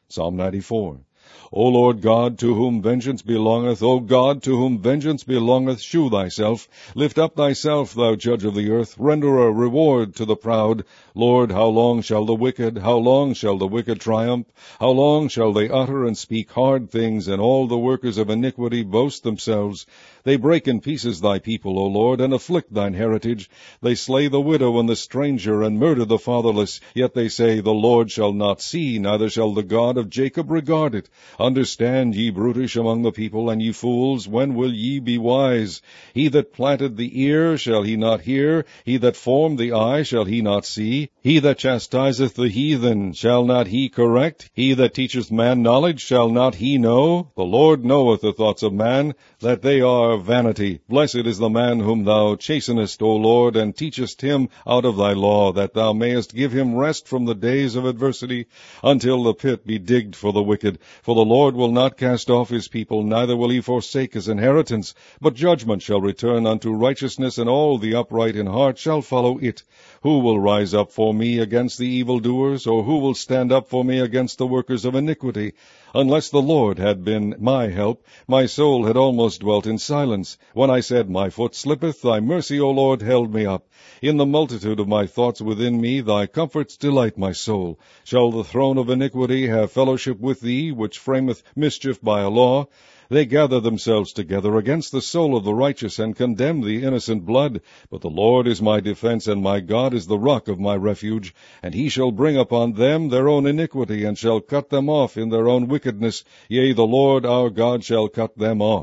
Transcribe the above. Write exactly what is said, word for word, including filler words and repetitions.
Psalm ninety-four. O Lord God, to whom vengeance belongeth, O God, to whom vengeance belongeth, shew thyself. Lift up thyself, thou judge of the earth. Render a reward to the proud. Lord, how long shall the wicked, how long shall the wicked triumph? How long shall they utter and speak hard things, and all the workers of iniquity boast themselves? They break in pieces thy people, O Lord, and afflict thine heritage. They slay the widow and the stranger, and murder the fatherless. Yet they say, The Lord shall not see, neither shall the God of Jacob regard it. Understand, ye brutish among the people, and ye fools, when will ye be wise? He that planted the ear, shall he not hear? He that formed the eye, shall he not see? He that chastiseth the heathen, shall not he correct? He that teacheth man knowledge, shall not he know? The Lord knoweth the thoughts of man, that they are vanity. Blessed is the man whom thou chastenest, O Lord, and teachest him out of thy law, that thou mayest give him rest from the days of adversity, until the pit be digged for the wicked. For the Lord will not cast off his people, neither will he forsake his inheritance. But judgment shall return unto righteousness, and all the upright in heart shall follow it. Who will rise up for me against the evildoers, or who will stand up for me against the workers of iniquity? Unless the Lord had been my help, my soul had almost dwelt in silence. When I said, My foot slippeth, thy mercy, O Lord, held me up. In the multitude of my thoughts within me, thy comforts delight my soul. Shall the throne of iniquity have fellowship with thee, which frameth mischief by a law? They gather themselves together against the soul of the righteous, and condemn the innocent blood. But the Lord is my defense, and my God is the rock of my refuge. And he shall bring upon them their own iniquity, and shall cut them off in their own wickedness. Yea, the Lord our God shall cut them off.